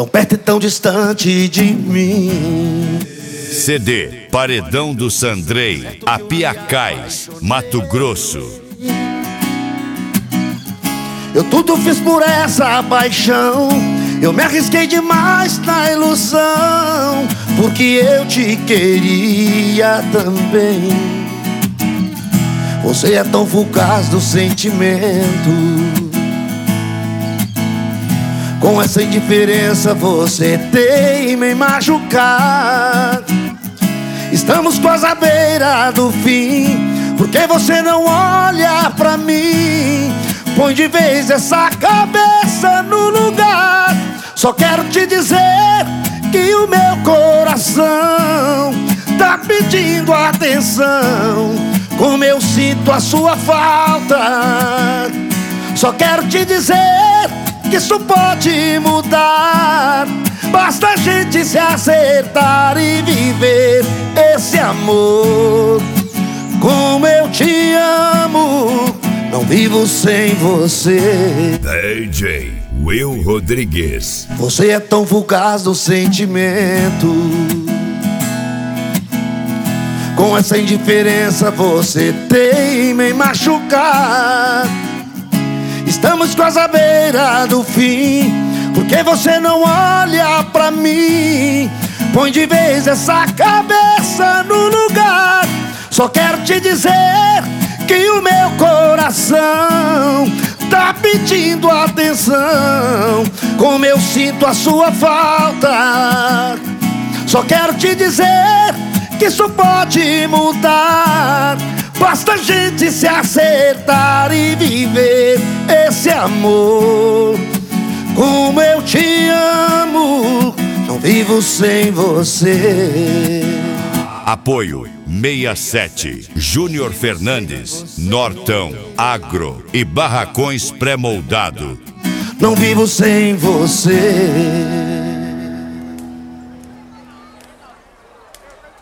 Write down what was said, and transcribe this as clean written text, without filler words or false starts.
tão perto e tão distante de mim. CD Paredão do Sandrei, Apiacás, Mato Grosso. Eu tudo fiz por essa paixão, eu me arrisquei demais na ilusão, porque eu te queria também. Você é tão fugaz do sentimento, com essa indiferença você teima em machucar. Estamos quase à beira do fim, porque você não olha pra mim. Põe de vez essa cabeça no lugar. Só quero te dizer que o meu coração tá pedindo atenção, como eu sinto a sua falta. Só quero te dizer que isso pode mudar, basta a gente se acertar e viver esse amor. Como eu te amo, não vivo sem você. DJ Will Rodrigues. Você é tão fugaz do sentimento, com essa indiferença você teima em machucar. Estamos quase à beira do fim, porque você não olha pra mim. Põe de vez essa cabeça no lugar. Só quero te dizer que o meu coração tá pedindo atenção, como eu sinto a sua falta. Só quero te dizer que isso pode mudar, basta a gente se acertar e viver esse amor. Como eu te amo, não vivo sem você. Apoio 67, Júnior Fernandes, Nortão, Agro e Barracões Pré-Moldado. Não vivo sem você.